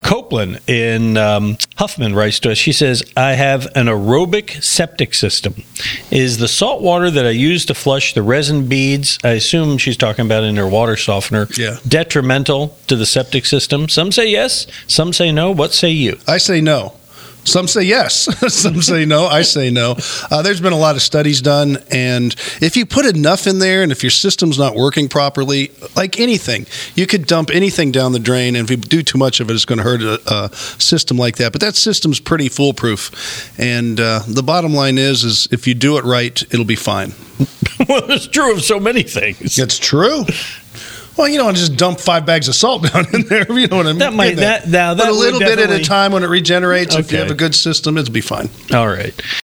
Copeland in Huffman writes to us. She says, I have an aerobic septic system. Is the salt water that I use to flush the resin beads, I assume she's talking about in her water softener, detrimental to the septic system? Some say yes, some say no. What say you? I say no. Some say yes. Some say no. I say no. There's been a lot of studies done, and if you put enough in there and if your system's not working properly, like anything, you could dump anything down the drain, and if you do too much of it, it's going to hurt a system like that. But that system's pretty foolproof, and the bottom line is if you do it right, it'll be fine. Well, it's true of so many things. It's true. Well, you don't want to just dump 5 bags of salt down in there. You know what I mean? That but a little bit at a time when it regenerates. Okay. If you have a good system, it'll be fine. All right.